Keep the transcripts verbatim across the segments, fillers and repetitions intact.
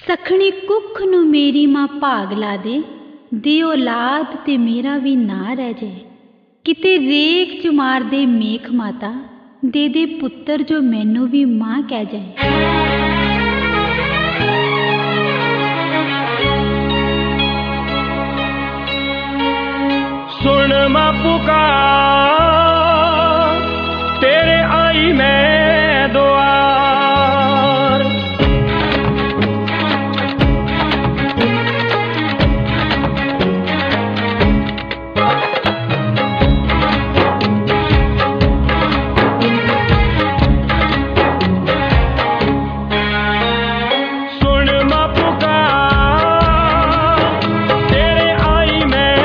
सखणी कुख नू मेरी मां भाग ला दे, दे औलाद ते मेरा भी ना रह जाए। किते रेख च मार दे मेख माता, दे दे पुत्तर जो मैनू भी मां कह जाए। सुन मां पुकार, तेरे आई मैं द्वार। सुन मां पुकार, तेरे आई मैं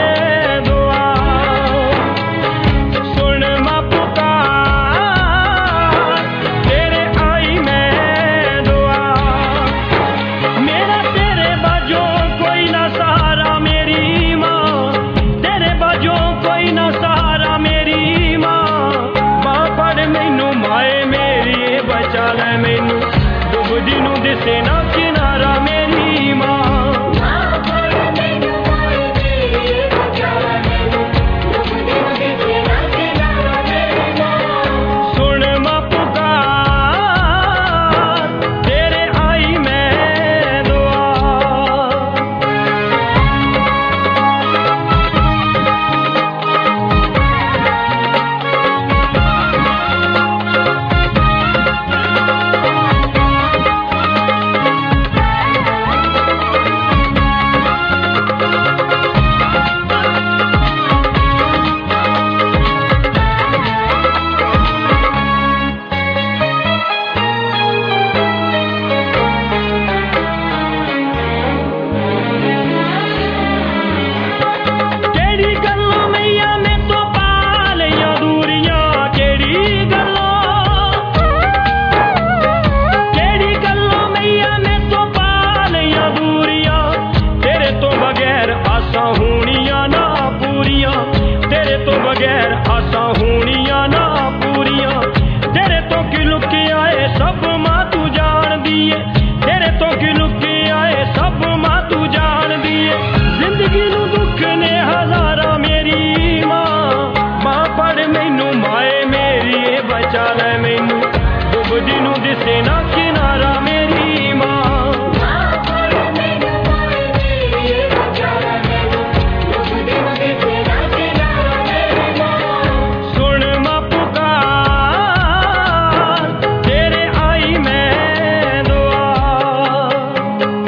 सेना किनारा मेरी मां। सुन मां पुकार, तेरे आई मैं द्वार। सेना किनारा मेरी मां। सुन मां पुकार, तेरे आई मैं द्वार।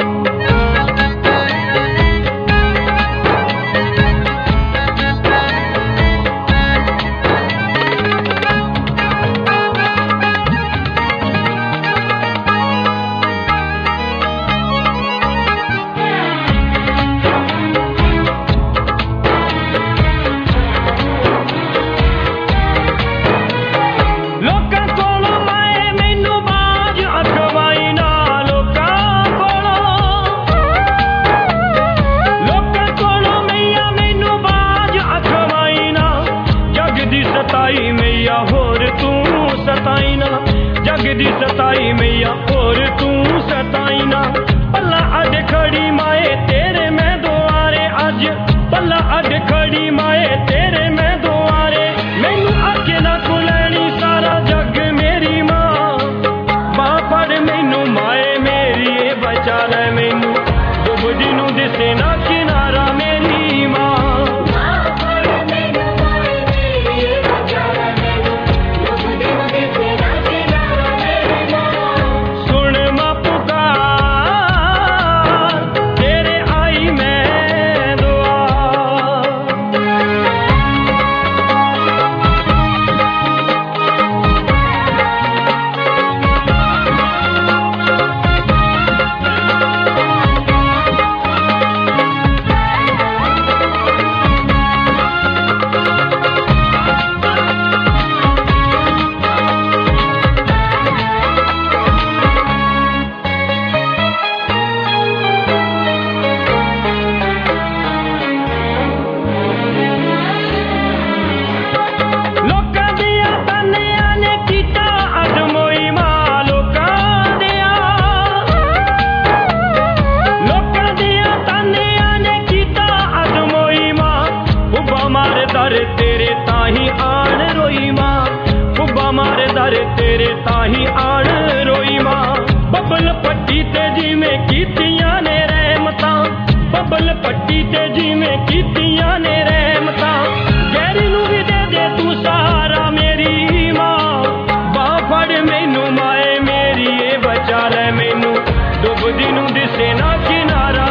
जग दी सताई मैया और तू सताई ना। पल्ला अड खड़ी माए तेरे मैं दुआरे, अज पल्ला अड खड़ी माए तेरे मैं दुआरे। मैनू आके ना कुलैनी सारा जग मेरी मां। मां पढ़ मैनू माए मेरी बचा ले मैनू, डुबदी नू दिसे ना किनारा मेरी मां। ताही आण रोई मां बबल पट्टी ते जिवें कीतियां ने रहमतां बबल पट्टी ते जिवें कीतियां ने रहमतां गैरी नूं भी दे दे तू सहारा मेरी मां बां फड़ मैनू माए मेरी ए बचा ले मैनू डुबदी नूं दिसे ना किनारा